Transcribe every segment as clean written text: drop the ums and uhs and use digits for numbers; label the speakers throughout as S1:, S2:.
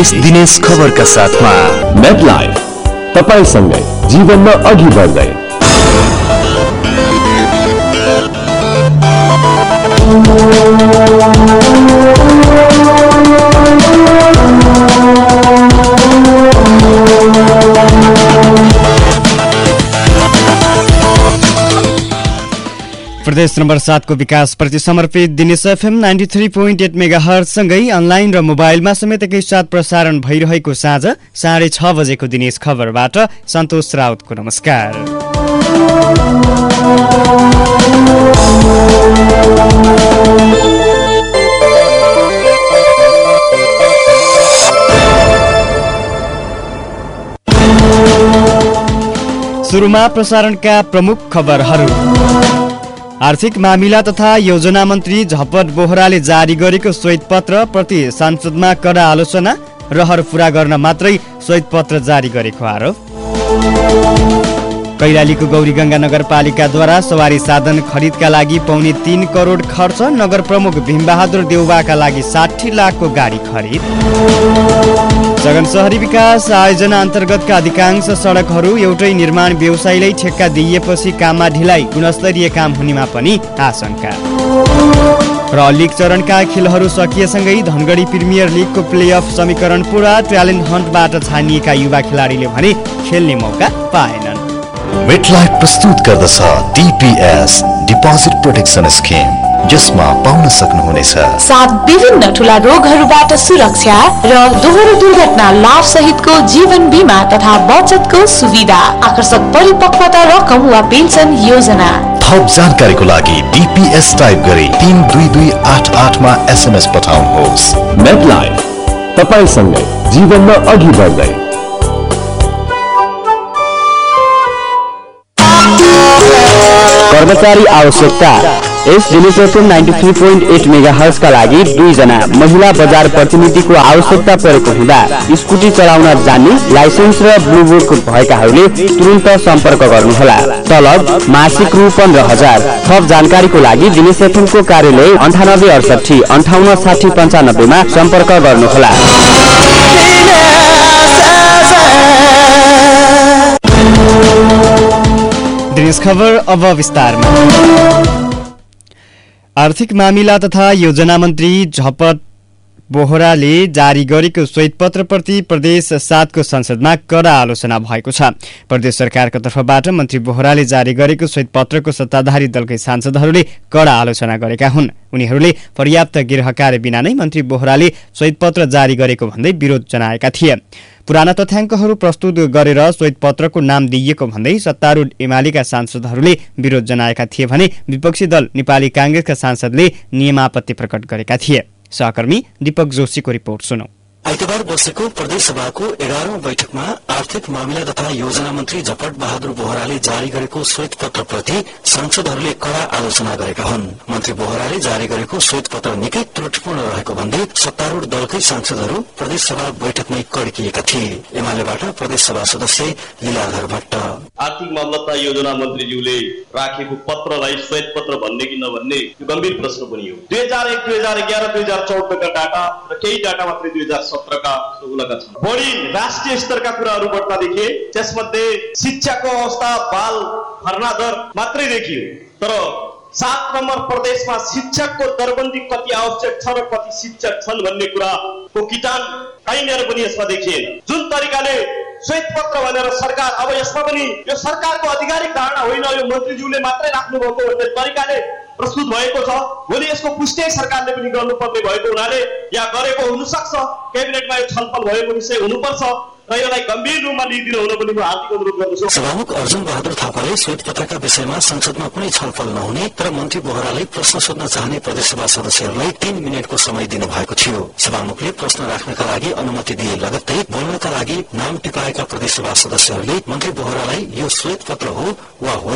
S1: यस दिनेश खबरका साथमा
S2: मेटलाइफ तपाईसँगै जीवनमा अघि बढ्दै।
S3: प्रदेश नम्बर 7 को विकास प्रति समर्पित दिनेश एफएम 93.8 मेगाहर्ज सँगै अनलाइन र मोबाइलमा समेत एकैसाथ प्रसारण भइरहेको साँझ 6:30 बजेको दिनेश खबरबाट सन्तोष राउतको नमस्कार। सुरुमा प्रसारणका प्रमुख खबरहरू। आर्थिक मामिला तथा योजना मन्त्री झपट बोहराले जारी गरेको श्वेतपत्र प्रति संसदमा कडा आलोचना, रहर पूरा गर्न मात्रै श्वेतपत्र जारी गरेको आरोप। कैलालीको गौरीगंगा नगरपालिकाद्वारा सवारी साधन खरिदका लागि 3.25 करोड खर्च, नगर प्रमुख भीमबहादुर देउवाका लागि 60 लाखको गाडी खरिद। सघन शहरी विकास आयोजना अन्तर्गतका अधिकांश सडकहरू एउटै निर्माण व्यवसायीलाई ठेक्का दिइएपछि काममा ढिलाइ, गुणस्तरीय काम हुनेमा पनि आशंका। र लिग चरणका खेलहरू सकिएसँगै धनगढी प्रिमियर लिगको प्लेअफ समीकरण पूरा, ट्यालेन्ट हन्टबाट छानिएका युवा खेलाडीले भने खेल्ने मौका पाएनन्।
S1: मेटलाइफ प्रस्तुत गर्दछ DPS डिपोजिट प्रोटेक्सन स्किम, जसमा पाउन सक्नुहुनेछ
S4: 7 विभिन्न ठूला रोगहरूबाट सुरक्षा र दोहोरो दुर्घटना लाभ सहितको जीवन बीमा तथा बचतको सुविधा, आकर्षक परिपक्वता रकम वा पेन्सन योजना।
S1: थप जानकारीको लागि DPS टाइप गरी 32288 मा SMS पठाउनुहोस्।
S2: मेटलाइफ तपाईसँगै जीवनमा अघि बढ्दै। कर्मचारी आवश्यकता। यस दिनेश एफएम 93.8 मेगाहर्ज का लागि 2 जना महिला बजार प्रतिनिधिको आवश्यकता परेको हुँदा स्कुटी चलाउन जान्ने लाइसेन्स र ब्लू बुक भएकाहरूले तुरुन्त सम्पर्क गर्नुहोला। तलब मासिक रु 15,000। थप जानकारीको लागि दिनेश एफएम को कार्यालय 9868 58 60 95 मा सम्पर्क गर्नुहोला।
S3: दिनेश खबर अब विस्तारमा। आर्थिक मामिला तथा योजना मन्त्री झपट बोहराले जारी गरेको श्वेतपत्रप्रति प्रदेश 7 को संसदमा कडा आलोचना भएको छ। प्रदेश सरकारको तर्फबाट मन्त्री बोहराले जारी गरेको श्वेतपत्रको सत्ताधारी दलकै सांसदहरूले कडा आलोचना गरेका हुन्। उनीहरूले पर्याप्त गृह कार्य बिना नै मन्त्री बोहराले श्वेतपत्र जारी गरेको भन्दै विरोध जनाएका थिए। पुराना तथ्याङ्कहरू प्रस्तुत गरेर श्वेतपत्रको नाम दिइएको भन्दै सत्तारूढ एमालेका सांसदहरूले विरोध जनाएका थिए भने विपक्षी दल नेपाली कांग्रेसका सांसदले नियमापत्ति प्रकट गरेका थिए। सहकर्मी दीपक जोशीको रिपोर्ट सुनौ।
S5: आइतबार बसेको प्रदेश सभाको 11औं बैठकमा आर्थिक मामिला तथा योजना मन्त्री झपट बहादुर बोहराले जारी गरेको श्वेतपत्रप्रति सांसदहरूले कडा आलोचना गरेका हुन्। मन्त्री बोहराले जारी गरेको श्वेतपत्र निकै त्रुटिपूर्ण रहेको भन्दै सत्तारूढ दलकै सांसदहरू प्रदेश सभा बैठकमै कड्किएका थिए। एमालेबाट प्रदेश सभा सदस्य लीलाधर भट्ट,
S6: आर्थिक मामला तथा योजना मन्त्रीज्यूले राखेको पत्रलाई श्वेतपत्र भन्ने कि नभन्ने यो गम्भीर प्रश्न पनि हो। 2001, 2011, 2014 का डाटा र केही डाटा मात्रै 2017 का उल्लेख छन्। बढी राष्ट्रिय स्तरका कुराहरू बढ्ता देखिए। त्यसमध्ये शिक्षाको अवस्था, बाल भर्ना दर मात्रै देखियो। तर 7 नम्बर प्रदेशमा शिक्षकको दरबन्दी कति आवश्यक छ र कति शिक्षक छन् भन्ने कुराको किटान कहीँनिर पनि यसमा देखिएन। जुन तरिकाले श्वेतपत्र भनेर सरकार, अब यसमा पनि यो सरकारको आधिकारिक धारणा होइन, यो मन्त्रीज्यूले मात्रै राख्नु भएको भन्ने तरिकाले प्रस्तुत भएको छ। भोलि यसको पुष्टि सरकारले पनि गर्नुपर्ने भएको हुनाले या गरेको हुन सक्छ, क्याबिनेटमा यो छलफल भएको विषय हुनुपर्छ र यसलाई गम्भीर रूपमा लिइदिनु हुन पनि म हार्दिक अनुरोध गर्दछु।
S5: सभामुख अर्जुन बहादुर थापाले श्वेतपत्रका विषयमा संसदमा कुनै छलफल नहुने तर मन्त्री बोहराले प्रश्न सोध्न चाहने प्रदेशसभा सदस्यहरूलाई 3 मिनेटको समय दिनु भएको थियो। सभामुखले प्रश्न राख्नका लागि अनुमति दिए लगत्तै बोल्नका लागि नाम टिपाएका प्रदेशसभा सदस्यहरूले मन्त्री बोहरालाई यो श्वेतपत्र हो वा होइन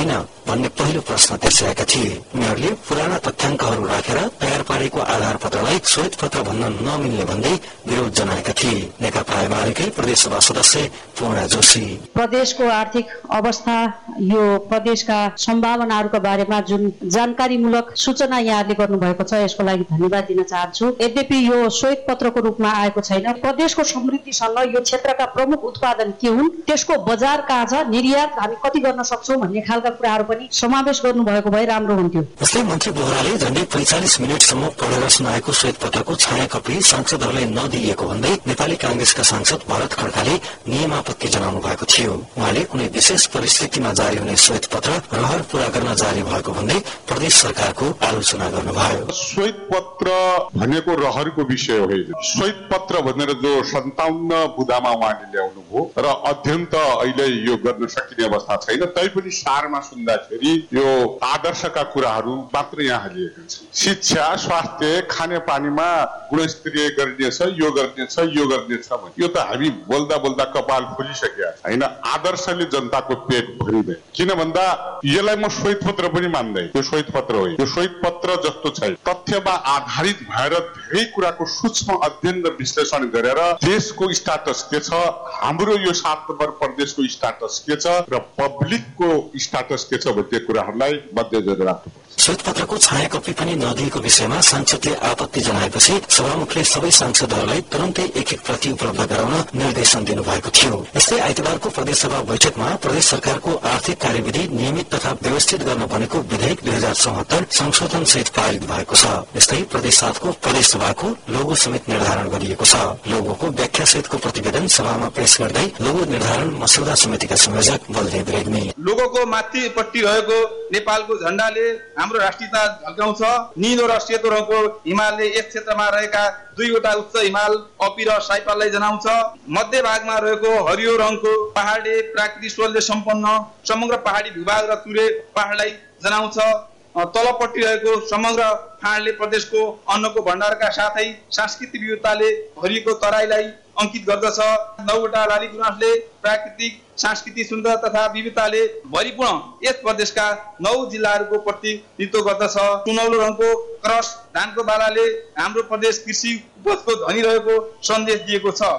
S5: भन्ने पहिलो प्रश्न तेर्स्याएका थिए। उनीहरूले पुराना तथ्याङ्कहरू राखेर तयार पारेको आधार पत्रलाई श्वेत पत्र भन्न नमिल्ने भन्दै विरोध जनाएका थिए। नेकपा एमालेकै प्रदेशसभा सदस्य पूर्णा जोशी,
S7: प्रदेशको आर्थिक अवस्था, यो प्रदेशका सम्भावनाहरूका बारेमा जुन जानकारीमूलक सूचना यहाँले गर्नुभएको छ यसको लागि धन्यवाद दिन चाहन्छु। यद्यपि यो श्वेत पत्रको रूपमा आएको छैन। प्रदेशको समृद्धिसँग यो क्षेत्रका प्रमुख उत्पादन के हुन्, त्यसको बजार कहाँ छ, निर्यात हामी कति गर्न सक्छौँ भन्ने खालका कुराहरू पनि समावेश गर्नुभएको भए राम्रो हुन्थ्यो।
S5: जस्तै मन्त्री बोहराले झण्डै 45 मिनटसम्म पढेर सुनाएको श्वेत पत्रको छाया कपी सांसदहरूलाई नदिएको भन्दै नेपाली कांग्रेसका सांसद भरत खड्काले नियमापत्ति जनाउनु भएको थियो। उहाँले कुनै विशेष परिस्थितिमा जारी हुने श्वेत पत्र रहर पूरा गर्न जारी भएको भन्दै प्रदेश सरकारको आलोचना गर्नुभयो।
S8: श्वेत पत्र भनेको रहरको विषय होइन। श्वेत पत्र भनेर जो 57 बुदामा उहाँले ल्याउनु भयो र अध्ययन त अहिले यो गर्न सकिने अवस्था छैन। तैपनि सारमा सुन्दाखेरि यो आदर्शका कुराहरू मात्र यहाँ लिएका छन्। शिक्षा, स्वास्थ्य, खानेपानीमा गुणस्तरीय गरिनेछ, यो गर्नेछ, यो गर्नेछ भने यो त हामी बोल्दा बोल्दा कपाल फुलिसकेका होइन। आदर्शले जनताको पेट भरिँदैन। किन भन्दा यसलाई म श्वेत पत्र पनि मान्दैन। यो श्वेत पत्र हो, यो श्वेत पत्र जस्तो छैन। तथ्यमा आधारित भएर धेरै कुराको सूक्ष्म अध्ययन र विश्लेषण गरेर देशको स्टाटस के छ, हाम्रो यो 7 नम्बर प्रदेशको स्टाटस के छ र पब्लिकको स्टाटस के छ भन्ने कुराहरूलाई मध्यनजर राख्नुपर्छ।
S5: श्वेत पत्रको छाया कपी पनि नदिएको विषयमा सांसदले आपत्ति जनाएपछि सभामुखले सबै सांसदहरूलाई तुरन्तै एक प्रति उपलब्ध गराउन निर्देशन दिनुभएको थियो। यस्तै आइतबारको प्रदेशसभा बैठकमा प्रदेश सरकारको आर्थिक कार्यविधि नियमित तथा व्यवस्थित गर्न बनेको विधेयक 2074 संशोधन सहित पारित भएको छ। यस्तै प्रदेश 7 को प्रदेशसभाको लोगो समेत निर्धारण गरिएको छ। लोगोको व्याख्या सहितको प्रतिवेदन सभामा पेश गर्दै लोगो निर्धारण मस्यौदा समितिका संयोजक बलदेव रेग्मी,
S9: लोगोको माथिपट्टि रहेको नेपालको झण्डाले हाम्रो राष्ट्रियता झल्काउँछ। नीलो र सेतो रङको हिमालले यस क्षेत्रमा रहेका 2वटा उच्च हिमाल अपी र साइपाललाई जनाउँछ। मध्य भागमा रहेको हरियो रङको पहाडले प्राकृतिक स्रोतले सम्पन्न समग्र पहाडी भूभाग र तुरे पहाडलाई जनाउँछ। तलपट्टि रहेको समग्र फाँडले प्रदेशको अन्नको भण्डारका साथै सांस्कृतिक विविधताले भरिएको तराईलाई अंकित गर्दछ। 9वटा लाली गुराँसले प्राकृतिक सांस्कृतिक सुन्दरता तथा विविधताले भरिपूर्ण यस प्रदेशका 9 जिल्लाहरूको प्रतिनिधित्व गर्दछ। सुनौलो रङको क्रस धानको बालाले हाम्रो प्रदेश कृषि उपजको धनी रहेको सन्देश दिएको छ।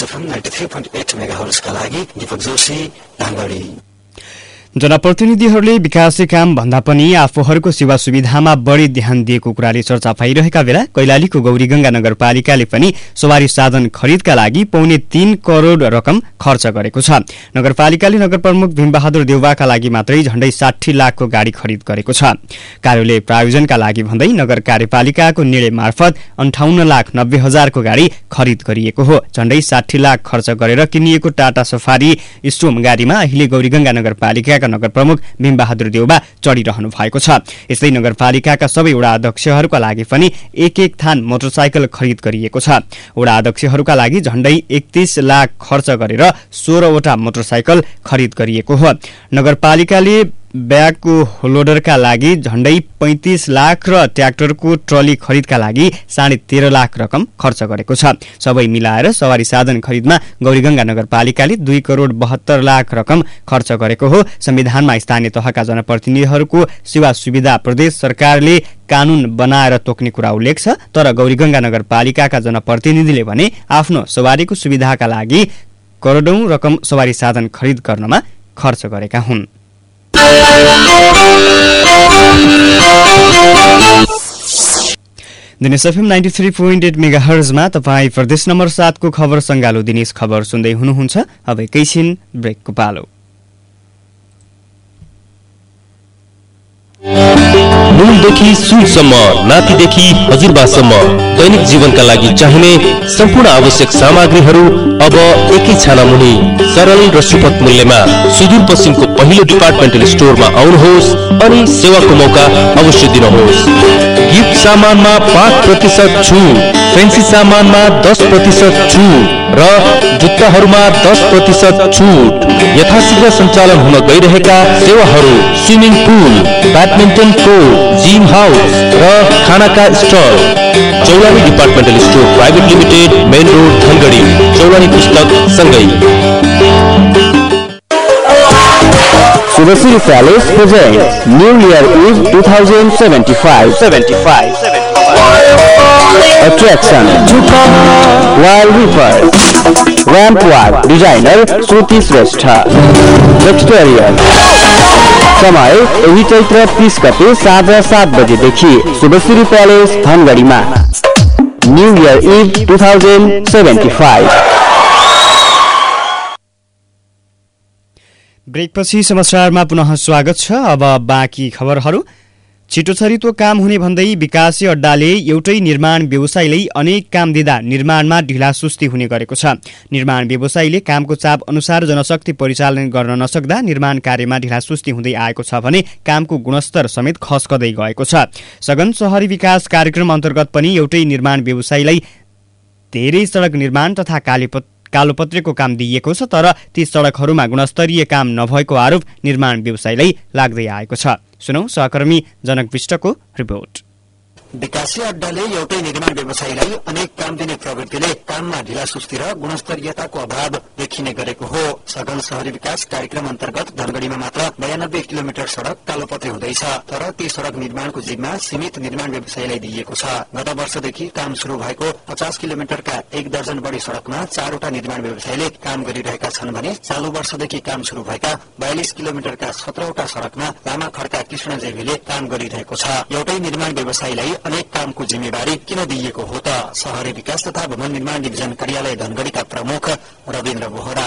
S5: 93.8 मेगाहर्जका लागि दीपक जोशी, ढाङ्गडी।
S3: जनप्रतिनिधिहरूले विकासका काम भन्दा पनि आफूहरूको सेवा सुविधामा बढी ध्यान दिएको कुराले चर्चा भइरहेका बेला कैलालीको गौरीगंगा नगरपालिकाले पनि सवारी साधन खरिदका लागि 3.25 करोड रकम खर्च गरेको छ। नगरपालिकाले नगर प्रमुख भीमबहादुर देउवाका लागि मात्रै झण्डै 60 लाखको गाडी खरिद गरेको छ। कार्यालय प्रायोजनका लागि भन्दै नगर कार्यपालिकाको निर्णय मार्फत 58,90,000 को गाडी खरिद गरिएको हो। झण्डै 60 लाख खर्च गरेर किनिएको टाटा सफारी स्टोम गाडीमा अहिले गौरीगंगा नगरपालिका नगर प्रमुख भीमबहादुर देउवा चढिरहनु भएको छ। यस्तै नगरपालिकाका सबै वडा अध्यक्षहरूका लागि पनि एक थान मोटरसाइकल खरिद गरिएको छ। वडा अध्यक्षहरूका लागि झण्डै 31 लाख खर्च गरेर 16वटा मोटरसाइकल खरिद गरिएको हो। नगरपालिकाले ब्यागको लोडरका लागि झण्डै 35 लाख र ट्र्याक्टरको ट्रली खरिदका लागि 13.5 लाख रकम खर्च गरेको छ। सबै मिलाएर सवारी साधन खरिदमा गौरीगंगा नगरपालिकाले 2 करोड 72 लाख रकम खर्च गरेको हो। संविधानमा स्थानीय तहका जनप्रतिनिधिहरूको सेवा सुविधा प्रदेश सरकारले कानून बनाएर तोक्ने कुरा उल्लेख छ। तर गौरीगंगा नगरपालिकाका जनप्रतिनिधिले भने आफ्नो सवारीको सुविधाका लागि करोडौं रकम सवारी साधन खरिद गर्नमा खर्च गरेका हुन्। दिनेश एफएम 93.8 मेगाहर्जमा तपाईँ प्रदेश नम्बर 7 को खबर संगालो दिनेश खबर सुन्दै हुनुहुन्छ। अब एकैछिन ब्रेकको पालो।
S10: नुनदेखि सुनसम्म, नातिदेखि हजुरबासम्म दैनिक जीवनका लागि चाहिने सम्पूर्ण आवश्यक सामग्रीहरू अब एकै छाना मुनि सरल र सुपथ मूल्यमा सुदूरपश्चिमको पहिलो डिपार्टमेन्टल स्टोरमा आउनुहोस् अनि सेवाको मौका अवश्य दिनुहोस्। गिफ्ट सामानमा 5% छुट, फेन्सी सामानमा 10% छुट र जुत्ताहरूमा 10% छुट। यथाशीघ्र सञ्चालन हुन गइरहेका सेवाहरू swimming pool, badminton court, gym house र खानाका stall. Chaulani departmental store private limited, main road, Dhangadhi. Chaulani पुस्तक सँगै
S2: Subasiri Palace presents New Year Eve 2075. Attraction Wild Reaper Ramp Walk Designer Shruti Shrestha Exterior समय यही चैत्र 30 गते साँझ 7 बजेदेखि सुबसिरी प्यालेस धनगढीमा न्यू इयर इभ 2075।
S3: ब्रेकपछि समाचारमा पुनः स्वागत छ। अब बाँकी खबरहरू। छिटो छरितो काम हुने भन्दै विकासे अड्डाले एउटै निर्माण व्यवसायीलाई अनेक काम दिँदा निर्माणमा ढिलासुस्ती हुने गरेको छ। निर्माण व्यवसायीले कामको चाप अनुसार जनशक्ति परिचालन गर्न नसक्दा निर्माण कार्यमा ढिलासुस्ती हुँदै आएको छ भने कामको गुणस्तर समेत खस्कदै गएको छ। सघन शहरी विकास कार्यक्रम अन्तर्गत पनि एउटै निर्माण व्यवसायीलाई धेरै सडक निर्माण तथा कालोपत्रेको काम दिइएको छ, तर ती सडकहरूमा गुणस्तरीय काम नभएको आरोप निर्माण व्यवसायीलाई लाग्दै आएको छ। सुनौ सहकर्मी जनक विष्टको रिपोर्ट।
S5: विकासे अड्डाले एउटै निर्माण व्यवसायीलाई अनेक काम दिने प्रवृत्तिले काममा ढिलासुस्ती र गुणस्तरीयताको अभाव देखिने गरेको हो। सघन शहरी विकास कार्यक्रम अन्तर्गत धनगढीमा मात्र 92 किलोमिटर सड़क कालोपत्रे हुँदैछ, तर ती सड़क निर्माणको जिम्मा सीमित निर्माण व्यवसायीलाई दिइएको छ। गत वर्षदेखि काम शुरू भएको 50 किलोमिटरका 1 दर्जन बढी सड़कमा 4 वटा निर्माण व्यवसायीले काम गरिरहेका छन् भने चालू वर्षदेखि काम शुरू भएका 42 किलोमिटरका 17 वटा सड़कमा लामा खड्का कृष्ण जेबीले काम गरिरहेको छ। एउटै निर्माण व्यवसायीलाई अनेक कामको जिम्मेवारी किन दिइएको हो त? शहरी विकास तथा भवन निर्माण डिभिजन कार्यालय धनगढीका प्रमुख रविन्द्र बोहरा।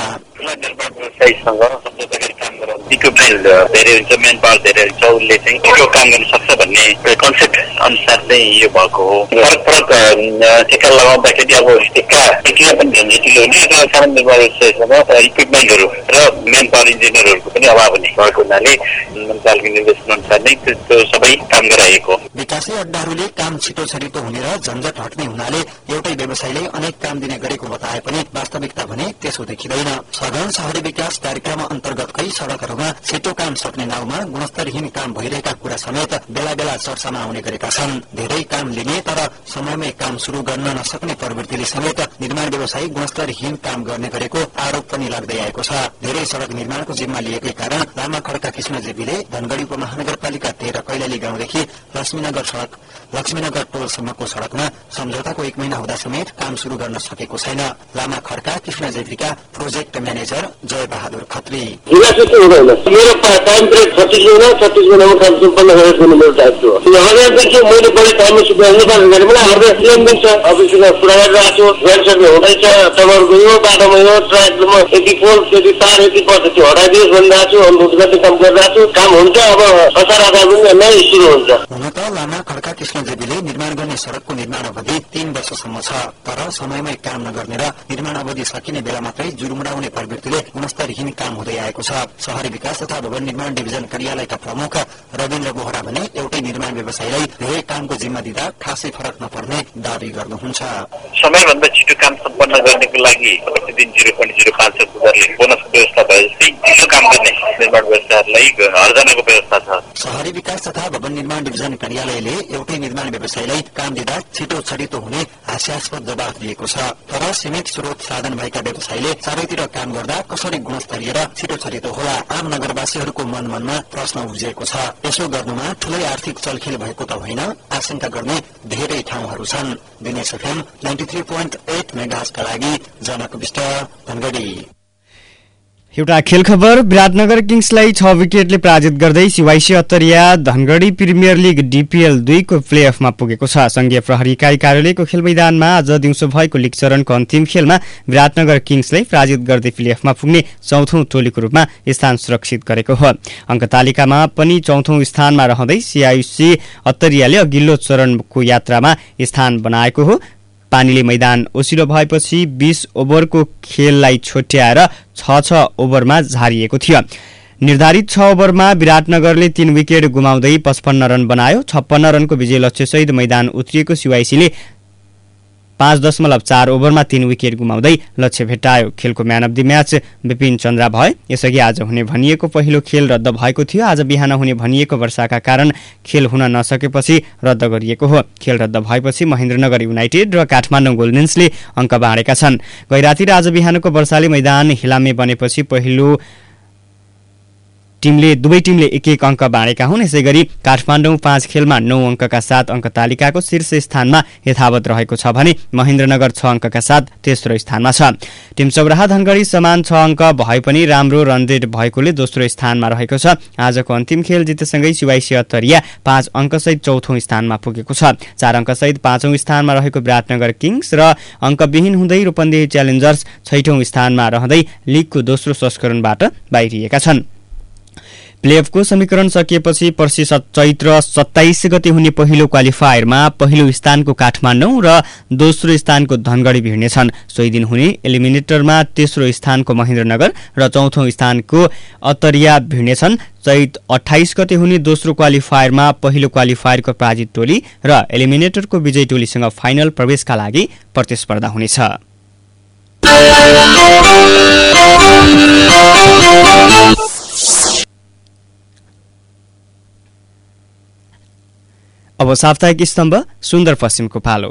S11: इक्विपमेन्ट धेरै हुन्छ, मेन पावर धेरै हुन्छ, उसले चाहिँ यो काम गर्न सक्छ भन्ने कन्सेप्ट अनुसार चाहिँ यो भएको हो। फरक टिका लगाउँदाखेरि अब टिका पनि झन्झटिलो हुने र सानो निर्माण व्यवसायसँग इक्विपमेन्टहरू र मेन पावर इन्जिनियरहरूको पनि अभाव हुने भएको हुनाले मन्त्रालयको निर्देशन अनुसार नै त्यो सबै काम गराइएको।
S5: विकासे अड्डाहरूले काम छिटो छरितो हुने र झन्झट हट्ने हुनाले एउटै व्यवसायीले अनेक काम दिने गरेको बताए पनि वास्तविकता भने त्यसो देखिँदैन। सघन शहरी विकास कार्यक्रम अन्तर्गतकै सड़कहरूमा छिटो काम सक्ने नाउँमा गुणस्तरहीन काम भइरहेका कुरा समेत बेला बेला चर्चामा आउने गरेका छन्। धेरै काम लिने तर समयमै काम शुरू गर्न नसक्ने प्रवृत्तिले समेत निर्माण व्यवसायी गुणस्तरहीन काम गर्ने गरेको आरोप पनि लाग्दै आएको छ। धेरै सड़क निर्माणको जिम्मा लिएकै कारण लामा खड्का कृष्ण जेबीले धनगढी उपमहानगरपालिका 13 कैलाली गाउँदेखि लक्ष्मीनगर टोलसम्मको सड़कमा सम्झौताको 1 महिना हुँदा समेत काम शुरू गर्न सकेको छैन। लामा खड्का कृष्ण जेबीका प्रोजेक्ट म्यानेजर जय बहादुर खत्री।
S12: मेरो टाइम पिरियड 36 महिनामा काम सम्पन्न गरेर दिनु मेरो दायित्व हो। हरेकदेखि मैले बढी टाइममा सुधार्नु पर्ने मलाई हरेक लेनदेन छ। अफिसमा कुरा गरिरहेको छु, भेन्सरले हुँदैछ, तपाईँहरूको यो बाटोमा यो ट्र्याकमा यति पोल यति तार यति पर्छ त्यो हटाइदियोस् भनिरहेको छु। अनुरोध गर्ने काम गरिरहेको छु। काम हुन्छ, अब असार आधार पनि नै सुरु हुन्छ।
S5: हुन त लामा खड्का कृष्ण जेबीले निर्माण गर्ने सड़कको निर्माण अवधि 3 वर्षसम्म छ, तर समयमै काम नगर्ने र निर्माण अवधि सकिने बेला मात्रै जुरुमुडाउने प्रवृत्तिले गुणस्तरहीन काम हुँदै आएको छ। शहरी विकास तथा भवन निर्माण डिभिजन कार्यालयका प्रमुख रविन्द्र बोहरा भने एउटै निर्माण व्यवसायीलाई धेरै कामको जिम्मा दिँदा खासै फरक नपर्ने दावी गर्नुहुन्छ।
S11: समयभन्दा छिटो काम सम्पन्न गर्नको लागि प्रतिदिन 0.05 दरले बोनसको व्यवस्था भए जस्तै छिटो काम गर्ने निर्माण व्यवसायीहरूलाई हर्जनाको व्यवस्था छ।
S5: शहरी विकास तथा भवन निर्माण डिभिजन कार्यालयले एउटै निर्माण व्यवसायीलाई काम दिँदा छिटो छरितो हुने हास्यास्पद जवाफ दिएको छ, तर सीमित स्रोत साधन भएका व्यवसायीले चारैतिर काम गर्दा कसरी गुणस्तरीय र छिटो छरितो होला? आम नगरवासीहरूको मनमा प्रश्न उब्जिएको छ। यसो गर्नुमा ठूलै आर्थिक चलखेल भएको त होइन, आशंका गर्ने धेरै ठाउँहरू छन्। दिनेश एफएम 93.8 मेगाहर्जका लागि जनक विष्ट धनगढी।
S3: एउटा खेल खबर। विराटनगर किङ्सलाई 6 विकेटले पराजित गर्दै CYC Attariya Dhangadhi premier league DPL 2 को प्लेअफमा पुगेको छ। संघीय प्रहरी इकाइ कार्यालयको खेल मैदानमा आज दिउँसो भएको लीग चरणको अन्तिम खेलमा विराटनगर किङ्सलाई पराजित गर्दै प्लेअफमा पुग्ने 4औं टोलीको रूपमा स्थान सुरक्षित गरेको हो। अङ्क तालिकामा पनि 4औं स्थानमा रहँदै सिआइसी अत्तरियाले अघिल्लो चरणको यात्रामा स्थान बनाएको हो। पानीले मैदान ओसिलो भएपछि 20 ओभरको खेललाई छोट्याएर 6 ओभरमा झारिएको थियो। निर्धारित 6 ओभरमा विराटनगरले 3 विकेट गुमाउँदै 55 रन बनायो। 56 रनको विजय लक्ष्यसहित मैदान उत्रिएको सिवाइसीले 5.4 ओभरमा 3 विकेट गुमाउँदै लक्ष्य भेट्टायो। खेलको man of the match Bipin Chandra भए। यसअघि आज हुने भनिएको पहिलो खेल रद्द भएको थियो। आज बिहान हुने भनिएको वर्षाका कारण खेल हुन नसकेपछि रद्द गरिएको हो। खेल रद्द भएपछि महेन्द्रनगर युनाइटेड र काठमाडौँ गोल्डेन्सले अङ्क बाँडेका छन्। गैराती र आज बिहानको वर्षाले मैदान हिलामे बनेपछि पहिलो दुवै टिमले 1-1 अङ्क बाँडेका हुन्। यसैगरी काठमाडौँ 5 खेलमा 9 अङ्कका साथ अङ्क तालिकाको शीर्ष स्थानमा यथावत रहेको छ भने महेन्द्रनगर 6 अङ्कका साथ तेस्रो स्थानमा छ। टिम चौराहा धनगढी समान 6 अङ्क भए पनि राम्रो रन रेट भएकोले दोस्रो स्थानमा रहेको छ। आजको अन्तिम खेल जितेसँगै सिवाइसी अत्तरिया 5 अङ्कसहित चौथो स्थानमा पुगेको छ। 4 अङ्कसहित 5औं स्थानमा रहेको विराटनगर किङ्स र अङ्कविहीन हुँदै रूपन्देही च्यालेन्जर्स 6औं स्थानमा रहँदै लिगको दोस्रो संस्करणबाट बाहिरिएका छन्। प्लेअफको समीकरण सकिएपछि पर्सि चैत्र 27 गते हुने पहिलो क्वालिफायरमा पहिलो स्थानको काठमाडौँ र दोस्रो स्थानको धनगढी भिड्नेछन्। सोही दिन हुने एलिमिनेटरमा तेस्रो स्थानको महेन्द्रनगर र चौथो स्थानको अत्तरिया भिड्नेछन्। चैत 28 गते हुने दोस्रो क्वालिफायरमा पहिलो क्वालिफायरको पराजित टोली र एलिमिनेटरको विजयी टोलीसँग फाइनल प्रवेशका लागि प्रतिस्पर्धा हुनेछ। अब साप्ताहिक स्तम्भ सुन्दर पश्चिमको पालो।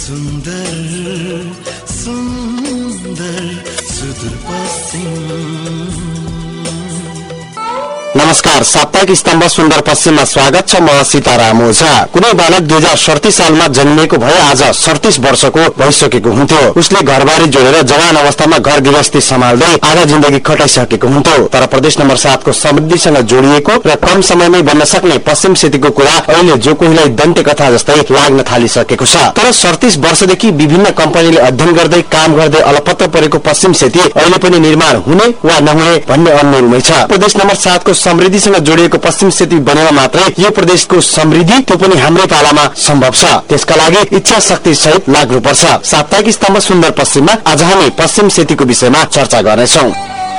S13: नमस्कार, साप्ताहिक स्तम्भ सुन्दर पश्चिममा स्वागत छ। म सीताराम ओझा। कुनै बालक 2037 सालमा जन्मिएको भए आज 37 वर्षको भइसकेको हुन्थ्यो। उसले घरबारी जोडेर जवान अवस्थामा घर गृहस्थी सम्हाल्दै आधा जिन्दगी खटाइसकेको हुन्थ्यो। तर प्रदेश नम्बर 7 को समृद्धिसँग जोडिएको र कम समयमै बन्न सक्ने पश्चिम सेतीको कुरा अहिले जो कोहीलाई दन्ते कथा जस्तै लाग्न थालिसकेको छ। तर 37 वर्षदेखि विभिन्न कम्पनीले अध्ययन गर्दै काम गर्दै अलपत्र परेको पश्चिम सेती अहिले पनि निर्माण हुने वा नहुने भन्ने अन्यलमै छ। प्रदेश नम्बर 7 को समृद्धिसँग जोडिएको पश्चिम सेती बनेमा मात्रै यो प्रदेशको समृद्धि त्यो पनि हाम्रै पालामा सम्भव छ। त्यसका लागि इच्छा शक्ति सहित लाग्नुपर्छ। साप्ताहिक स्तम्भ सुन्दर पश्चिममा आज हामी पश्चिम सेतीको विषयमा चर्चा गर्नेछौं।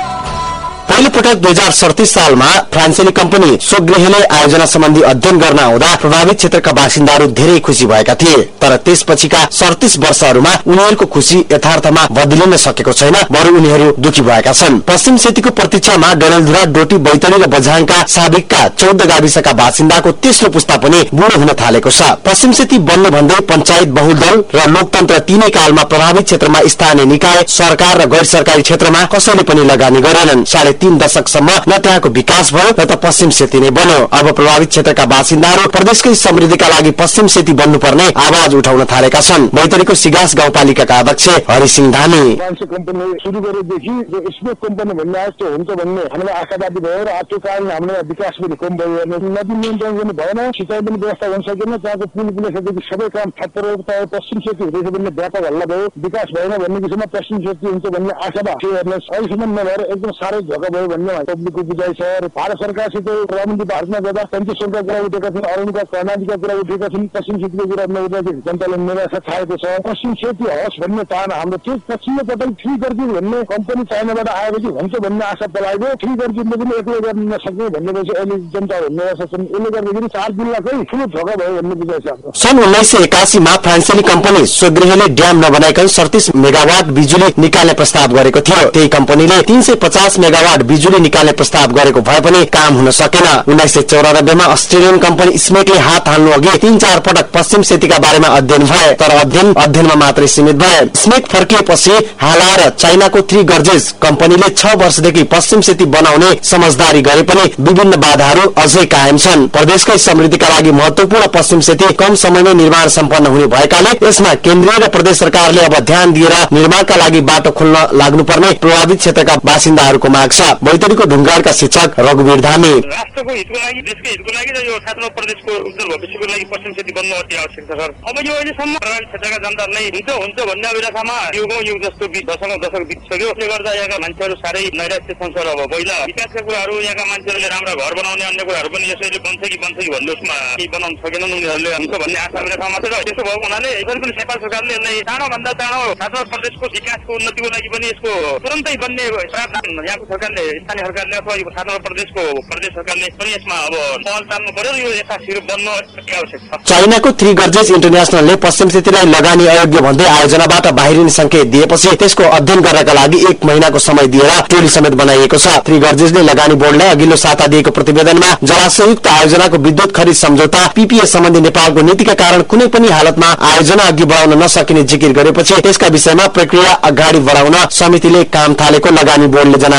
S13: पहिलो पटक 2037 सालमा फ्रान्सेली कम्पनी स्वगृहले आयोजना सम्बन्धी अध्ययन गर्न आउँदा प्रभावित क्षेत्रका बासिन्दाहरू धेरै खुसी भएका थिए। तर त्यसपछिका 37 वर्षहरूमा उनीहरूको खुशी यथार्थमा बदलिन सकेको छैन, बरु उनीहरू दुखी भएका छन्। पश्चिम सेतीको प्रतीक्षामा डडेलधुरा, डोटी, बैतडी र बझाङका साबिकका 14 गाविसका बासिन्दाको तेस्रो पुस्ता पनि बुढो हुन थालेको छ। पश्चिम सेती बन्नु भन्दै पञ्चायत, बहुदल र लोकतन्त्र तीनै कालमा प्रभावित क्षेत्रमा स्थानीय निकाय, सरकार र गैर सरकारी क्षेत्रमा कसैले पनि लगानी गरेनन्। 3.5 दशकसम्म न त्यहाँको विकास भयो न त पश्चिम सेती नै बन्यो। अब प्रभावित क्षेत्रका बासिन्दाहरू प्रदेशकै समृद्धिका लागि पश्चिम सेती बन्नुपर्ने आवाज उठाउन थालेका छन्। बैतडीको सिगास गाउँपालिकाका अध्यक्ष हरिसिंह धामी
S14: कम्पनी सुरु गरेदेखि जो स्मोक कम्पनी भन्ने आयो त्यो हुन्छ भन्ने हामीलाई आशावादी भयो र आजको कारणले हामीलाई विकास पनि कम भयो। नदी नियन्त्रण पनि भएन, सिँचाइ पनि व्यवस्था हुन सकेन, त्यहाँको पुल पुलिसदेखि सबै काम ठप्प रहेको त पश्चिम सेती हुँदैछ भन्ने व्यापक हल्ला भयो। विकास भएन भन्ने विषयमा पश्चिम सेती हुन्छ भन्ने आशावाद के हेर्नुहोस् अहिलेसम्म नभएर एकदम साह्रै झोका भयो भन्ने पब्लिकको बुझाइ छ। र भारत सरकारसित रामजी भारतमा गर्दा पञ्चेश्वरका कुरा उठेका छन्, अरुणका कर्णालीका कुरा उठेका छन्, पश्चिम सेतीको कुरा नउठ्दाखेरि जनताले निराशा छाएको छ। पश्चिम सेती होस् भन्ने चाहना हाम्रो थियो। पछिल्लो पटक फ्री गरिदियो भन्ने कम्पनी चाइनाबाट आएपछि हुन्छ भन्ने आशा पलाएको, फ्री गरिदिनु पनि एक्लै गर्न नसक्ने भन्नेपछि अहिले जनताहरू निराशा छन्। यसले गर्दाखेरि 4 जिल्लाकै ठुलो झोका भयो भन्ने बुझाइ छ।
S13: सन् 1981 मा फ्रान्सेली कम्पनी स्वगृहले ड्याम नबनाइकन 37 मेगावाट बिजुली निकाल्ने प्रस्ताव गरेको थियो। त्यही कम्पनीले 350 मेगावाट बिजुली निकाल्ने प्रस्ताव गरेको भए पनि काम हुन सकेन। 1994 मा अस्ट्रेलियन कम्पनी स्मेकले हात हाल्नु अघि 3-4 पटक पश्चिम सेतीका बारेमा अध्ययन भए, तर अध्ययनमा मात्रै सीमित भए। स्मेक फर्किएपछि हालार चाइनाको 3 गर्जेस कम्पनीले 6 वर्षदेखि पश्चिम सेती बनाउने समझदारी गरे पनि विभिन्न बाधाहरू अझै कायम छन्। प्रदेशकै समृद्धिका लागि महत्वपूर्ण पश्चिम सेती कम समयमै निर्माण सम्पन्न हुने भएकाले यसमा केन्द्रीय र प्रदेश सरकारले अब ध्यान दिएर निर्माणका लागि बाटो खोल्न लाग्नुपर्ने प्रभावित क्षेत्रका बासिन्दाहरूको माग छ। बैतडीको ढुङ्गाडका शिक्षक रघुवीर धामी
S15: राष्ट्रको हितको लागि, देशको हितको लागि र यो 7 प्रदेशको उज्जवल भविष्यको लागि पश्चिम सेती बन्नु अति आवश्यक छ सर। अब यो अहिलेसम्म प्रभावित क्षेत्रका जनताले हुन्छ भन्ने अभिलाषामा युगौं युग जस्तो दशक बितिसक्यो। त्यसले गर्दा यहाँका मान्छेहरू साह्रै नैराश्य छन् सर। अब पहिला विकासका कुराहरू यहाँका मान्छेहरूले राम्रा घर बनाउने अन्य कुराहरू पनि यसैले बन्छ कि भन्ने उसमा केही बनाउन सकेनन् उनीहरूले हुन्छ भन्ने आशा अभिलाषामा छ। र त्यसो भएको हुनाले यसरी पनि नेपाल सरकारले यसलाई चाँडोभन्दा चाँडो 7 प्रदेशको विकासको उन्नतिको लागि पनि यसको तुरन्तै बन्ने प्रावधान यहाँको सरकारले, स्थानीय सरकारले अथवा यो 7 प्रदेशको प्रदेश सरकारले पनि यसमा अब पहल चाल्नु पर्यो। यो यथाशीघ्र बन्नु अति आवश्यक छ।
S13: चाइनाको 3 गर्जेस इन्टरनेशनलले पश्चिम सेतीलाई लगानी अयोग्य भन्दै आयोजनाबाट बाहिरिने संकेत दिएपछि त्यसको अध्ययन गर्नका लागि 1 महिनाको समय दिएर टोली समेत बनाइएको छ। 3 गर्जेसले लगानी बोर्डलाई अघिल्लो साता दिएको प्रतिवेदनमा जलाशयुक्त आयोजनाको विद्युत खरिद सम्झौता पीपीए सम्बन्धी नेपालको नीतिका कारण कुनै पनि हालतमा आयोजना अघि बढाउन नसकिने जिकिर गरेपछि त्यसका विषयमा प्रक्रिया अगाडि बढाउन समितिले काम थालेको लगानी बोर्डले जनाएको छ।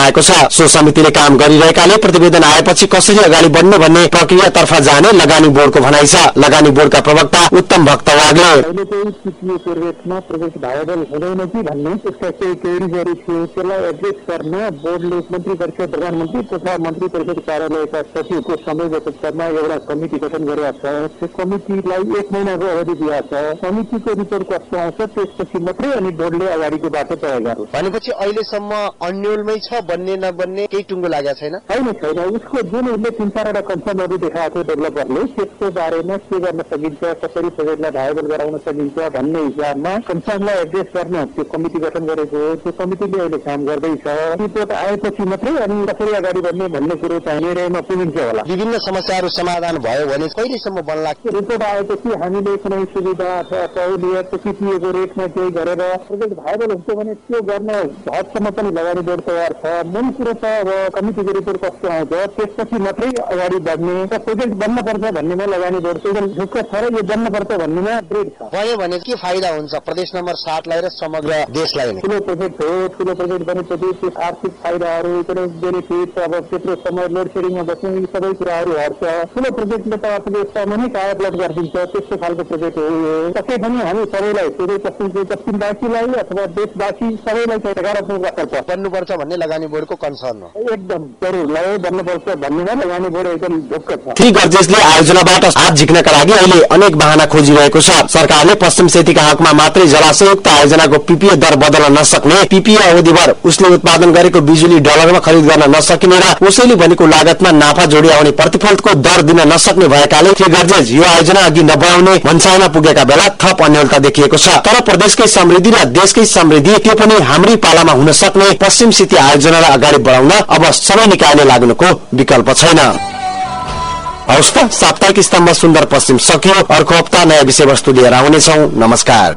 S13: सो समितिले काम गरिरहेकाले प्रतिवेदन आएपछि कसरी अगाडि बढ्ने भन्ने प्रक्रियातर्फ जाने लगानी बोर्डको भनाइ छ। लगानी बोर्डका प्रवक्ता उत्तम भक्तवागले
S14: प्रोजेक्ट भाइबल हुँदैन कि भन्ने त्यसका केही क्वेरीहरू थियो, त्यसलाई एड्रेस गर्न बोर्डले मन्त्री परिषद प्रधानमन्त्री तथा मन्त्री परिषद कार्यालयका सचिवको संयोजकत्वमा एउटा कमिटी गठन गरेका छ। त्यो कमिटीलाई 1 महिनाको अवधि दिएको छ। समितिको रिपोर्ट कस्तो आउँछ त्यसपछि मात्रै अनि बोर्डले अगाडिको बाटो तय गर्छ।
S16: भनेपछि अहिलेसम्म अन्यलमै छ, बन्ने नबन्ने केही टुङ्गो लागेको छैन?
S14: छैन। उसको जुन उसले 3-4वटा कन्सर्नहरू देखाएको थियो डेभलपरले, त्यसको बारेमा के गर्न सकिन्छ, कसरी प्रोजेक्टलाई भाइबल गराउन सकिन्छ भन्ने हिसाबमा कन्सर्नलाई एड्रेस गर्न त्यो कमिटी गठन गरेको हो। त्यो कमिटीले अहिले काम गर्दैछ। रिपोर्ट आएपछि मात्रै अनि कसरी अगाडि बढ्ने भन्ने कुरो चाहिँ निर्णयमा पुगिन्छ होला।
S16: विभिन्न समस्याहरू समाधान भयो भने कहिलेसम्म बन्ला?
S14: रिपोर्ट आएपछि हामीले कुनै सुविधा अथवा सहुलियत पिपिएको रेटमा केही गरेर प्रोजेक्ट भाइबल हुन्छ भने त्यो गर्न हदसम्म पनि लगानी बोर्ड तयार छ। मूल कुरो त अब कमिटीको रिपोर्ट कस्तो आउँछ त्यसपछि मात्रै अगाडि बढ्ने। प्रोजेक्ट बन्नुपर्छ भन्नेमा लगानी बोर्ड ढुक्क छ र यो बन्नुपर्छ भन्नेमा दृढ छ।
S16: भयो भने के फाइदा हुन्छ प्रदेश नम्बर 7 लाई र समग्र देशलाई?
S14: ठुलो प्रोजेक्ट हो। ठुलो प्रोजेक्ट बनेपछि त्यस आर्थिक फाइदाहरू, इकोनोमिक बेनिफिट, अब त्यत्रो समय लोड सेडिङमा बस्ने यी सबै कुराहरू हट्छ। ठुलो प्रोजेक्टले त अर्थव्यवस्थामा नै कायापलट गरिदिन्छ। त्यस्तो खालको प्रोजेक्ट हो यो। पक्कै पनि हामी सबैलाई पश्चिमवासीलाई अथवा देशवासी सबैलाई सकारात्मक असर
S16: बन्नुपर्छ भन्ने लगानी बोर्डको कन्सर्न हो।
S14: एकदम जरुर बन्नुपर्छ भन्नेमा लगानी बोर्ड एकदम ढुक्क छ।
S13: ती गर्जेसले आयोजनाबाट हात झिक्नका लागि अहिले अनेक बहाना खोजिरहेको छ। सरकारले पश्चिम सेतीका हकमा मात्रै जलाशयुक्त आयोजनाको पीपीए दर बदल्न नसक्ने, पीपीए अवधिभर उसले उत्पादन गरेको बिजुली डलरमा खरिद गर्न नसकिने र उसैले भनेको लागतमा नाफा जोडी आउने प्रतिफलको दर दिन नसक्ने भएकाले ती गर्जेस यो आयोजना अघि नबढाउने भन्सायमा पुगेका बेला थप अन्यलता देखिएको छ। तर प्रदेशकै समृद्धि र देशकै समृद्धि त्यो पनि हाम्रै पालामा हुन सक्ने पश्चिम सेती आयोजनालाई अगाडि बढाउन अब सबै निकायले लाग्नुको विकल्प छैन। हवस् त, साप्ताहिक स्तम्भ सुन्दर पश्चिम सकियो। अर्को हप्ता नयाँ विषयवस्तु लिएर आउनेछौँ। नमस्कार।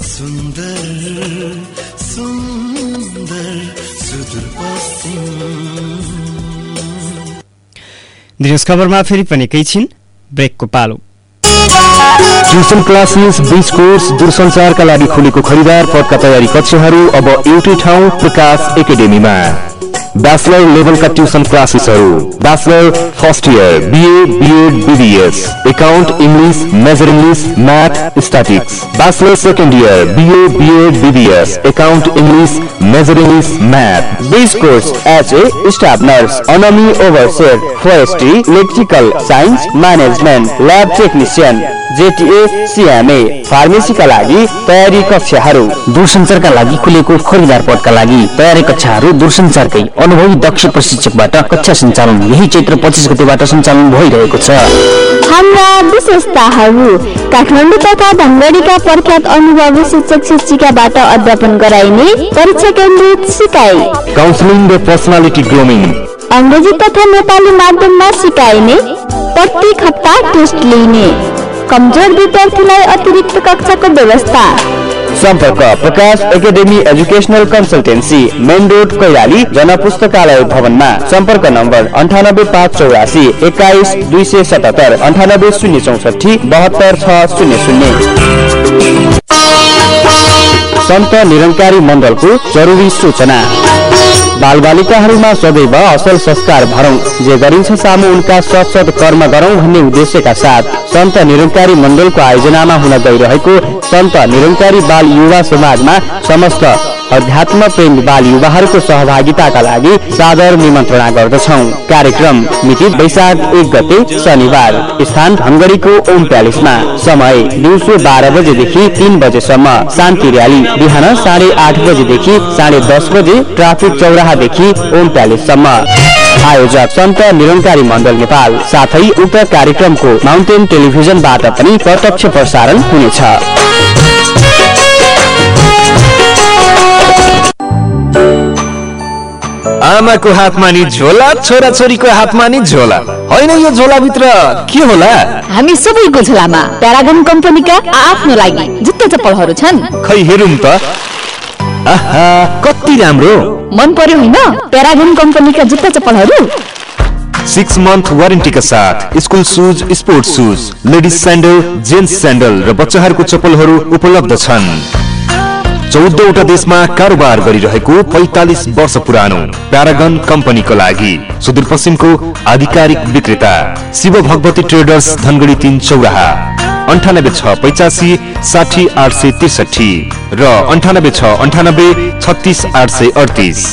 S3: दिनेश खबरमा फेरि पनि केही छिन् ब्रेकको पालो।
S10: ट्युसन क्लासेस, ब्रिज कोर्स, दूरसञ्चारका लागि खुलेको खरिदार पदका तयारी कक्षाहरू अब एउटै ठाउँ प्रकाश एकाडेमीमा। ब्याचलर लेभलका ट्युसन क्लासेसहरू bachelor first year BA, BEd, BBS, account, English, major English, math, statics. Bachelor second year BA, BEd, BBS, account, English, major English, math.
S2: Bridge course HA, staff nurse, ANM overseer, forestry, electrical science, management, lab technician, JTA, CMA, फार्मेसीका लागि तयारी कक्षाहरू।
S10: दूरसञ्चारका लागि खुलेको खरिदार पदका लागि तयारी कक्षाहरू दूरसञ्चारकै अनुभवी दक्ष प्रशिक्षकबाट कक्षा सञ्चालन यही चैत्र 25 गतेबाट सञ्चालन भइरहेको छ।
S17: हाम्रा विशेषताहरू काठमाडौँ तथा धनगढीका प्रख्यात अनुभवी शिक्षक शिक्षिकाबाट अध्यापन गराइने परीक्षा केन्द्रित सिकाइ,
S10: काउन्सिलिङ र पर्सनालिटी ग्रुमिङ,
S17: अङ्ग्रेजी तथा नेपाली माध्यममा सिकाइने, प्रत्येक हप्ता टेस्ट लिने, कमजोर विद्यार्थीलाई अतिरिक्त कक्षाको व्यवस्था।
S2: सम्पर्क Prakash academy educational consultancy, main road Kailali, जनपुस्तकालय भवनमा। सम्पर्क नम्बर 98584 21 277, 98064 72600। सन्त निरङ्कारी मण्डलको जरुरी सूचना। बालबालिकाहरूमा सदैव असल संस्कार भरौं, जे गरिन्छ सामु उनका सत कर्म गरौं भन्ने उद्देश्यका साथ सन्त निरङ्कारी मण्डलको आयोजनामा हुन गइरहेको सन्त निरङ्कारी बाल युवा समाजमा समस्त अध्यात्म प्रेमी बाल युवाहरूको सहभागिताका लागि सादर निमन्त्रणा गर्दछौं। कार्यक्रम मिति वैशाख 1 गते शनिबार, स्थान धनगढीको ओम प्यालेसमा। समय दिउँसो 12 बजेदेखि 3 बजेसम्म। शान्ति र्याली बिहान 8:30 बजेदेखि 10:30 बजे ट्राफिक चौराहादेखि ओम प्यालेससम्म। आयोजक सन्त निरङ्कारी मण्डल नेपाल। साथै उक्त कार्यक्रमको माउन्टेन टेलिभिजनबाट पनि प्रत्यक्ष प्रसारण हुनेछ।
S1: आमाको हातमा नि झोला, छोराछोरीको हातमा नि झोला। होइन, यो झोलाभित्र के होला?
S18: हामी सबैको झोलामा प्यारागन कम्पनीका आफ्नो लागि जुत्ता चप्पलहरू छन्।
S1: खै हेरौँ त। आहा, कति राम्रो।
S18: मन पर्यो होइन प्यारागन कम्पनीका जुत्ता चप्पलहरू?
S1: 6 मन्थ वारेन्टीका साथ school shoes, sports shoes, ladies sandal, gents sandal र बच्चाहरूको चप्पलहरू उपलब्ध छन्।
S19: 14वटा देशमा कारोबार गरिरहेको 45 वर्ष पुरानो प्यारागन कम्पनीको लागि सुदूरपश्चिमको आधिकारिक विक्रेता शिव भगवती ट्रेडर्स धनगढी 3 चौराहा 9865 60 863 र 9898 36 838।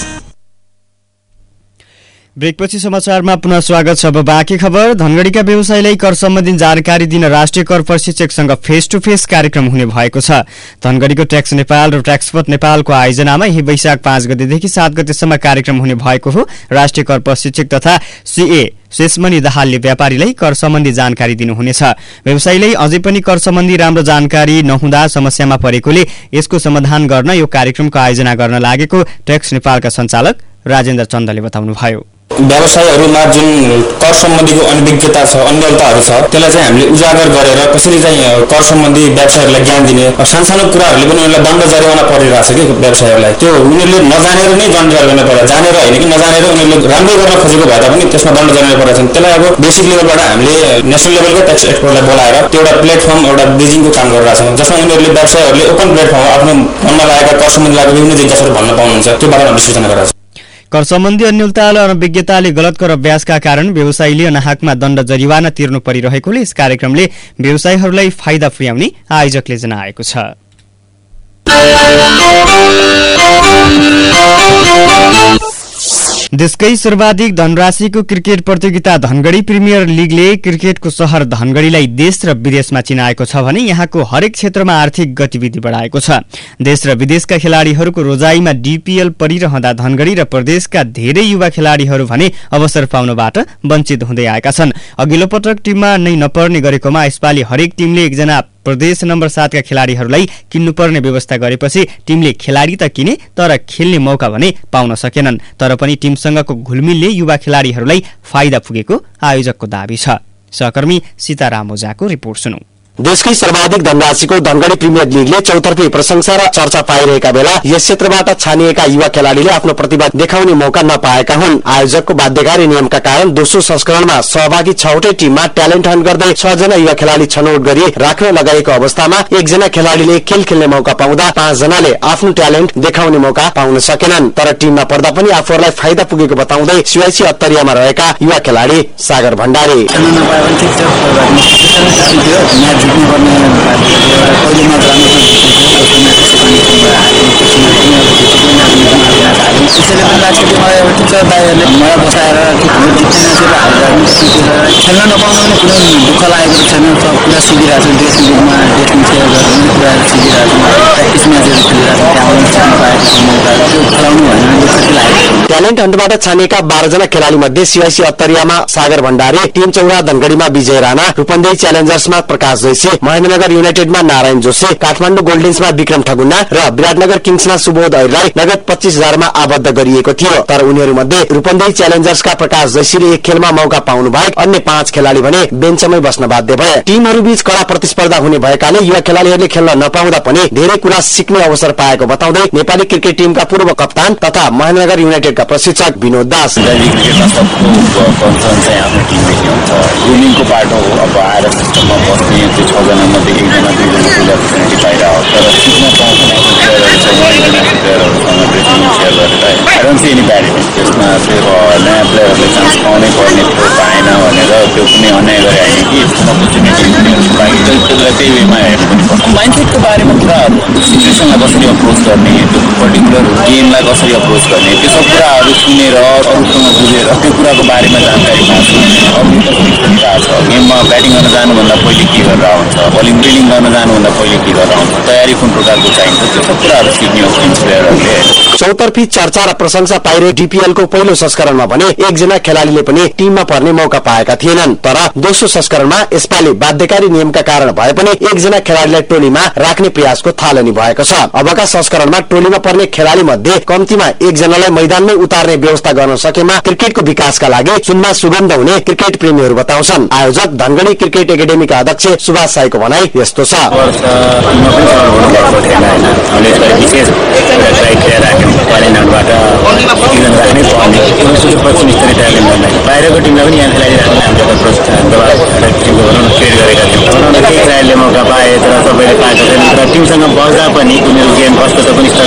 S3: ब्रेकपछि समाचारमा पुनः स्वागत छ। अब बाँकी खबर। धनगढीका व्यवसायीलाई कर सम्बन्धी जानकारी दिन राष्ट्रिय कर प्रशिक्षकसँग फेस टू फेस कार्यक्रम हुने भएको छ। धनगढीको ट्याक्स नेपाल र ट्याक्सपट नेपालको आयोजनामा यही वैशाख 5 गतेदेखि 7 गतेसम्म कार्यक्रम हुने भएको हो। राष्ट्रिय कर प्रशिक्षक तथा सीए शेषमणि दाहालले व्यापारीलाई कर सम्बन्धी जानकारी दिनुहुनेछ। व्यवसायीलाई अझै पनि कर सम्बन्धी राम्रो जानकारी नहुँदा समस्यामा परेकोले यसको समाधान गर्न यो कार्यक्रमको आयोजना गर्न लागेको ट्याक्स नेपालका सञ्चालक राजेन्द्र चन्दले बताउनुभयो।
S20: व्यवसायीहरुमा जुन कर सम्बन्धीको अनभिज्ञता छ, अन्यलताहरू छ, त्यसलाई चाहिँ हामीले उजागर गरेर कसरी चाहिँ कर सम्बन्धी व्यवसायीहरुलाई ज्ञान दिने, सानसानो कुराहरूले पनि उनीहरूलाई दण्ड जरिवाना परिरहेछ कि व्यवसायीहरुलाई। त्यो उनीहरूले नजानेर नै दण्ड जरिवाना परिरहेछ, जानेर होइन कि नजानेर उनीहरूले राम्रै गर्न खोजेको भए तापनि त्यसमा दण्ड जरिवाना परिरहेछ। त्यसलाई अब बेसिक लेभलबाट हामीले नेशनल लेभलकै ट्याक्स एक्सपर्टलाई बोलाएर एउटा प्लेटफर्म, एउटा ब्रिजिङको काम गरिरहेछौँ, जसमा उनीहरूले व्यवसायीहरूले ओपन प्लेटफर्म आफ्नो मनमा लागेका कर सम्बन्धी लागेको विभिन्न जिज्ञासाहरू भन्न पाउनुहुन्छ। त्यो बारेमा हामीले सूचना गराउँछौँ।
S3: कर सम्बन्धी अन्यलता र अनभिज्ञताले गलत कर अभ्यासका कारण व्यवसायीले अनाहकमा दण्ड जरिवाना तिर्नु परिरहेकोले यस कार्यक्रमले व्यवसायीहरूलाई फाइदा पुर्याउने आयोजकले जनाएको छ। देशकै सर्वाधिक धनराशिको क्रिकेट प्रतियोगिता धनगढी प्रिमियर लिगले क्रिकेटको शहर धनगढीलाई देश र विदेशमा चिनाएको छ भने यहाँको हरेक क्षेत्रमा आर्थिक गतिविधि बढाएको छ। देश र विदेशका खेलाड़ीहरूको रोजाइमा डीपीएल परिरहँदा धनगढी र प्रदेशका धेरै युवा खेलाड़ीहरू भने अवसर पाउनबाट वञ्चित हुँदै आएका छन्। अघिल्लो पटक टिममा नै नपर्ने गरेकोमा यसपालि हरेक टिमले एकजना प्रदेश नम्बर 7 का खेलाड़ीहरूलाई किन्नुपर्ने व्यवस्था गरेपछि टिमले खेलाड़ी त किने तर खेल्ने मौका भने पाउन सकेनन्। तर पनि टिमसँगको घुलमिलले युवा खेलाड़ीहरूलाई फाइदा पुगेको आयोजकको दाबी छ। सहकर्मी सीताराम ओझाको रिपोर्ट सुनौ।
S13: देशकै सर्वाधिक धनराशिको धनगढी प्रिमियर लिगले चौतर्फी प्रशंसा र चर्चा पाइरहेका बेला यस क्षेत्रबाट छानिएका युवा खेलाड़ीले आफ्नो प्रतिभा देखाउने मौका नपाएका हुन्। आयोजकको बाध्यकारी नियमका कारण दोस्रो संस्करणमा सहभागी 6वटै टिममा ट्यालेन्ट हन्ट गर्दै 6 जना युवा खेलाड़ी छनौट गरी राख्न लगाएको अवस्थामा एकजना खेलाड़ीले खेल खेल्ने मौका पाउँदा 5 जनाले आफ्नो ट्यालेन्ट देखाउने मौका पाउन सकेनन्। तर टिममा पर्दा पनि आफूहरूलाई फाइदा पुगेको बताउँदै सीआईसी अत्तरियामा रहेका युवा खेलाड़ी सागर भण्डारी
S21: खेल्न नपाउनु पनि कुनै दुःख लागेको छैन। सब कुरा सिकिरहेको छु, ड्रेसिङ रुममा ड्रेसिङ सेयर गर्ने कुरा सिकिरहेको छु, प्र्याक्टिस म्याचहरू खेलिरहेको छु, त्यहाँबाट चान्स पाएको छु, मौका त्यो खेलाउनु भनेर खुसी लागेको।
S13: ट्यालेन्ट हन्टबाट छानिएका 12 जना खेलाड़ी मध्ये सीआईसी अत्तरियामा सागर भण्डारी, टिम चौरा धनगढीमा विजय राणा, रूपन्देही च्यालेन्जर्समा प्रकाश जोशी, महेन्द्रनगर युनाइटेडमा नारायण जोशी, काठमाडौँ गोल्डेन्समा विक्रम ठगुन्ना र विराटनगर किङ्समा सुबोध ऐरलाई नगद 25,000 मा आबद्ध गरिएको थियो। तर उनीहरूमध्ये रूपन्देही च्यालेन्जर्सका प्रकाश जोशीले एक खेलमा मौका पाउनु बाहेक अन्य 5 खेलाड़ी भने बेन्चमै बस्न बाध्य भए। टिमहरूबीच कड़ा प्रतिस्पर्धा हुने भएकाले युवा खेलाड़ीहरूले खेल्न नपाउँदा पनि धेरै कुरा सिक्ने अवसर पाएको बताउँदै नेपाली क्रिकेट टिमका पूर्व कप्तान तथा महेन्द्रनगर युनाइटेडका प्रशिक्षक विनोद दास
S22: विनिङको पार्ट हो। अब आएर सिस्टममा बस्ने त्यो 6 जना मध्ये 1 जना 2 जना अपर्च्युनिटी पाइरहेको तर सिक्न पाउँदैन। त्यसमा चाहिँ नयाँ प्लेयरहरूले चान्स पाउनै पर्ने पाएन भनेर त्यो कुनै अन्याय गरे होइन कि अपर्च्युनिटी उनीहरूको लागि त्यसलाई त्यही वेमा हेर्नु पनि पर्छ। माइन्डसेटको बारेमा कुराहरू सिचुएसनलाई कसरी अप्रोच गर्ने, त्यो पर्टिकुलर गेमलाई कसरी अप्रोच गर्ने, त्यो सब कुराहरू सुनेर अरूसँग बुझेर त्यो कुराको बारेमा जानकारी पाउँछु। अरू कसरी खेलिरहेको छ, गेममा ब्याटिङ गर्न जानुभन्दा पहिले के गरेर हुन्छ, बलिङ फिल्डिङ गर्न जानुभन्दा पहिले के गरेर हुन्छ, तयारी कुन प्रकारको चाहिन्छ, त्यो सब कुराहरू सिक्ने हो टिम प्लेयरहरूले।
S13: चौतर्फी चर्चा र प्रशंसा पाइरहेको डीपीएलको पहिलो संस्करणमा भने एकजना खेलाड़ीले पनि टिममा पर्ने मौका पाएका थिएनन्। तर दोस्रो संस्करणमा यसपालि बाध्यकारी नियमका कारण भए पनि एकजना खेलाड़ीलाई टोलीमा राख्ने प्रयासको थालनी भएको छ। अबका संस्करणमा टोलीमा पर्ने खेलाड़ी मध्ये कम्तीमा एकजनालाई मैदानमै उतार्ने व्यवस्था गर्न सकेमा क्रिकेटको विकासका लागि सुनमा सुगन्ध हुने क्रिकेट प्रेमीहरू बताउँछन्। आयोजक धनगढी क्रिकेट एकाडेमीका अध्यक्ष सुभाष साईको भनाई यस्तो छ।
S22: बाहिरको टिमलाई पनि यहाँ खेलाडी राख्ने हामीले प्रोत्साहन क्रिएट गरेका थियौँ। केही खेलाडीले मौका पाए तर सबैले पाएको छैन। तर टिमसँग बस्दा पनि उनीहरू गेम कस्तो छ पनि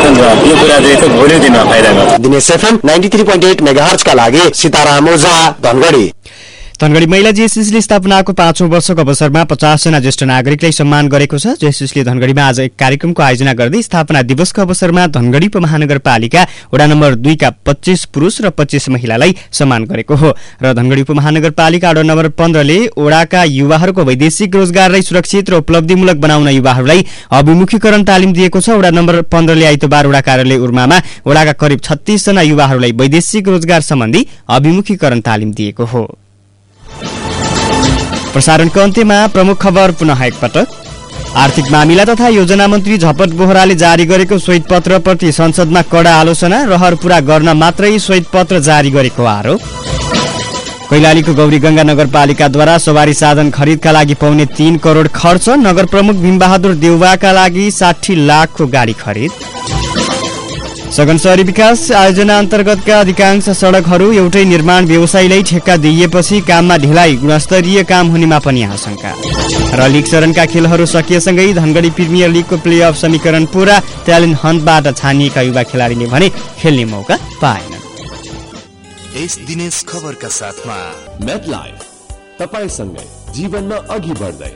S22: यो कुरा चाहिँ भोलिको दिनमा फाइदा गर्छ।
S13: दिनेश एफएम 93.8 मेगाहर्ज का लागि सीताराम ओझा धनगढी।
S3: धनगढी महिला जेएसएसले स्थापनाको 5औं वर्षको अवसरमा 50 जना ज्येष्ठ नागरिकलाई सम्मान गरेको छ। जेएसएसले धनगढीमा आज एक कार्यक्रमको आयोजना गर्दै स्थापना दिवसको अवसरमा धनगढी उपमहानगरपालिका वडा नम्बर 2 का 25 पुरुष र 25 महिलालाई सम्मान गरेको हो र धनगढी उपमहानगरपालिका वडा नम्बर 15 ले वडाका युवाहरूको वैदेशिक रोजगारलाई सुरक्षित र उपलब्धिमूलक बनाउन युवाहरूलाई अभिमुखीकरण तालिम दिएको छ। वडा नम्बर 15 ले आइतबार वडा कार्यालय उर्मामा वडाका करिब 36 जना युवाहरूलाई वैदेशिक रोजगार सम्बन्धी अभिमुखीकरण तालिम दिएको हो। प्रसारणको अन्त्यमा प्रमुख खबर पुनः एकपटक। आर्थिक मामिला तथा योजना मन्त्री झपट बोहराले जारी गरेको श्वेतपत्र प्रति संसदमा कडा आलोचना। रहर पूरा गर्न मात्रै श्वेतपत्र जारी गरेको आरोप। कैलालीको गौरीगंगा नगरपालिकाद्वारा सवारी साधन खरिदका लागि पाउने 3 करोड खर्च। नगर प्रमुख भीमबहादुर देउवाका लागि 60 लाखको गाडी खरिद। सघन शहरी विकास आयोजना अन्तर्गतका अधिकांश सड़कहरू एउटै निर्माण व्यवसायीलाई ठेक्का दिइएपछि काममा ढिलाइ, गुणस्तरीय काम हुनेमा पनि आशंका। र लीग चरणका खेलहरू सकिएसँगै धनगढी प्रिमियर लीगको प्लेअफ समीकरण पूरा। ट्यालेन्ट हन्टबाट छानिएका युवा खेलाडीले भने खेल्ने मौका पाएनन्।
S1: यस दिनेश खबरका साथमा
S4: मेटलाइफ तपाईसँगै जीवनमा अघि बढ्दै।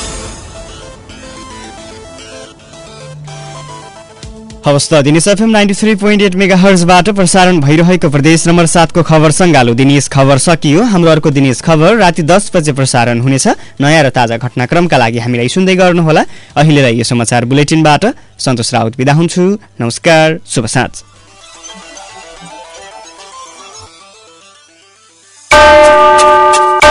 S3: हवस् त दिनेश एफएम 93.8 मेगाहर्जबाट प्रसारण भइरहेको प्रदेश नम्बर 7 को खबर संगालो दिनेश खबर सकियो। हाम्रो अर्को दिनेश खबर राति 10 बजे प्रसारण हुनेछ। नयाँ र ताजा घटनाक्रमका लागि हामीलाई सुन्दै गर्नुहोला। अहिलेलाई यो समाचार बुलेटिनबाट सन्तोष राउत बिदा हुन्छु। नमस्कार, शुभ साँझ।